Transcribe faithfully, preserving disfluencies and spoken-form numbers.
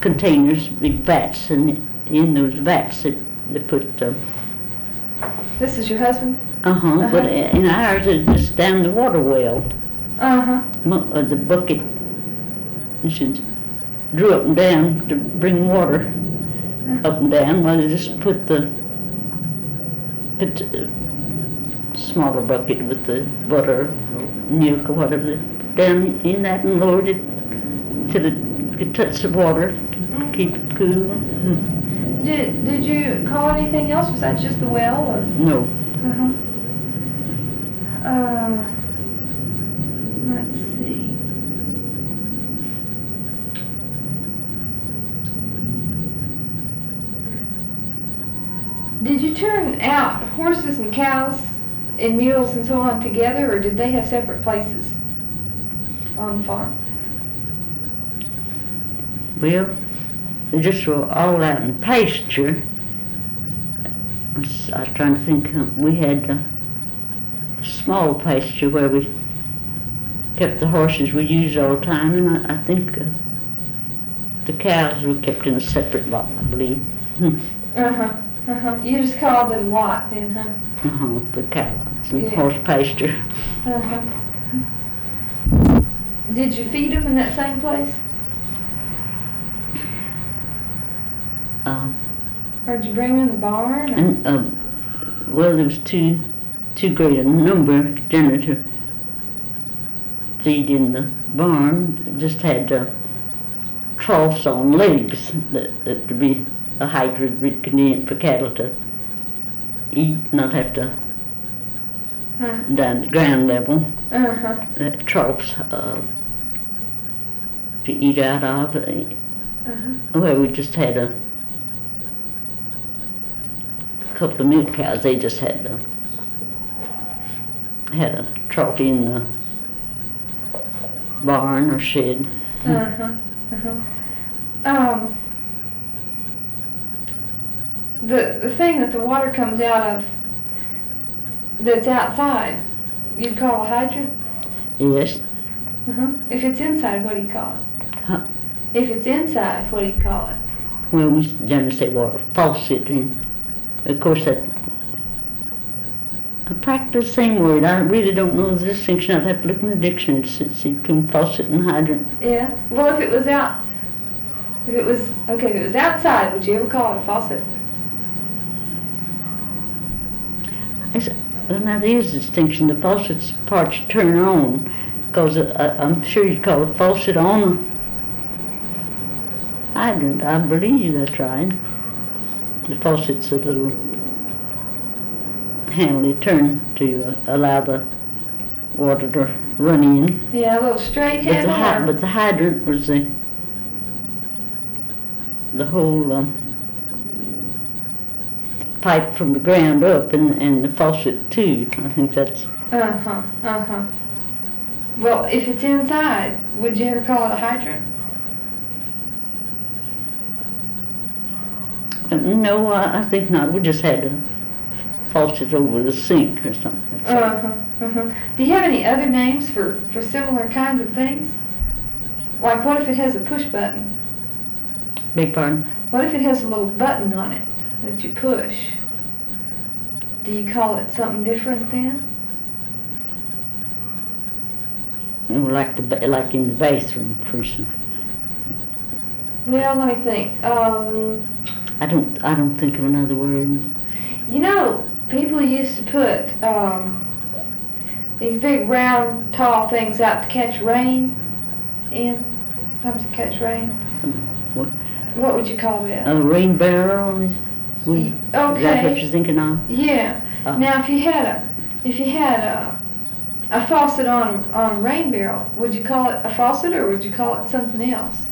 containers, big vats, and in those vats they, they put. Uh, This is your husband? uh-huh, Uh-huh. but in ours it's just down the water well. Uh-huh. Mo- uh, the bucket, and she drew up and down to bring water up and down. Well, they just put the put, uh, smaller bucket with the butter or milk or whatever down in that and lowered it till it could touch the water, keep it cool. Hmm. Did Did you call anything else? Was that just the well, or? No. Uh-huh. Uh, let's see. Did you turn out horses and cows and mules and so on together, or did they have separate places on the farm? Well, they just were all out in pasture. I was I was trying to think, uh, we had a small pasture where we kept the horses we used all the time, and I, I think uh, the cows were kept in a separate lot, I believe. Hmm. Uh-huh, uh-huh. You just called it a lot then, huh? Uh-huh, the cow lots and Yeah. horse pasture. Uh-huh. Did you feed them in that same place? Um, Or did you bring them in the barn? Or? and, um, well, there was too, too great a number generally to feed in the barn. Just had uh, troughs on legs that, that would be a height would be convenient for cattle to eat, not have to Uh, down to ground level. uh-huh. Uh, troughs uh, to eat out of. Uh, Uh-huh. Well, we just had a couple of milk cows. They just had a, had a trough in the barn or shed. Uh-huh. Uh-huh. Um, the the thing that the water comes out of that's outside, you'd call a hydrant? Yes. Uh-huh. If it's inside, what do you call it? Huh. If it's inside, what do you call it? Well, we generally say water faucet, and of course that. I practice the same word. I really don't know the distinction. I'd have to look in the dictionary to see between faucet and hydrant. Yeah. Well, if it was out, if it was okay, if it was outside, would you ever call it a faucet? It's, well, now there is a distinction. The faucet's parts turn on, because uh, I'm sure you'd call a faucet on a hydrant. I believe that's right. The faucet's a little handle you turn to uh, allow the water to run in. Yeah, a little straight But the, handle. hy- or- but the hydrant was the the whole um, pipe from the ground up, and, and the faucet too. I think that's. Uh-huh, uh-huh. Well, if it's inside, would you ever call it a hydrant? Uh, no, I, I think not. We just had a faucet over the sink or something. That's all. Uh-huh, uh-huh. Do you have any other names for, for similar kinds of things? Like, what if it has a push button? Beg pardon? What if it has a little button on it that you push? Do you call it something different then? You know, like the ba- like in the bathroom, for instance. Well, let me think. Um, I don't I don't think of another word. you know, people used to put um, these big round, tall things out to catch rain in. Sometimes to catch rain. What? What would you call that? A rain barrel? We, Y- Is that what okay. you're thinking of? Yeah. Uh, Now, if you had a, if you had a, a faucet on on a rain barrel, would you call it a faucet or would you call it something else?